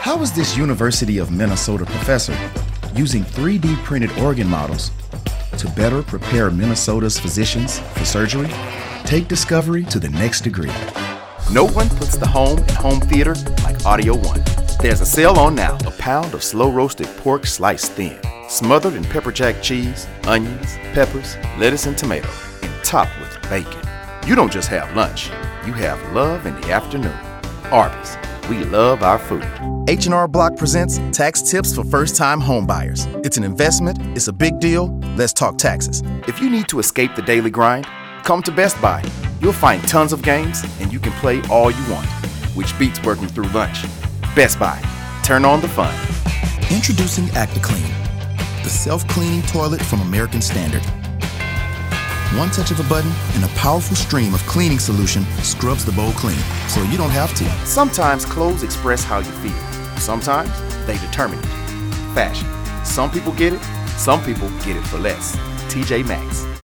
How is this University of Minnesota professor using 3D printed organ models to better prepare Minnesota's physicians for surgery? Take discovery to the next degree. No one puts the home in home theater like Audio One. There's a sale on now. A pound of slow-roasted pork sliced thin, smothered in pepper jack cheese, onions, peppers, lettuce, and tomato, and topped with bacon. You don't just have lunch. You have love in the afternoon. Arby's. We love our food. H&R Block presents Tax Tips for First-Time Homebuyers. It's an investment. It's a big deal. Let's talk taxes. If you need to escape the daily grind, come to Best Buy. You'll find tons of games, and you can play all you want, which beats working through lunch. Best Buy. Turn on the fun. Introducing ActiClean, the self-cleaning toilet from American Standard. One touch of a button and a powerful stream of cleaning solution scrubs the bowl clean, so you don't have to. Sometimes clothes express how you feel. Sometimes they determine it. Fashion. Some people get it. Some people get it for less. TJ Maxx.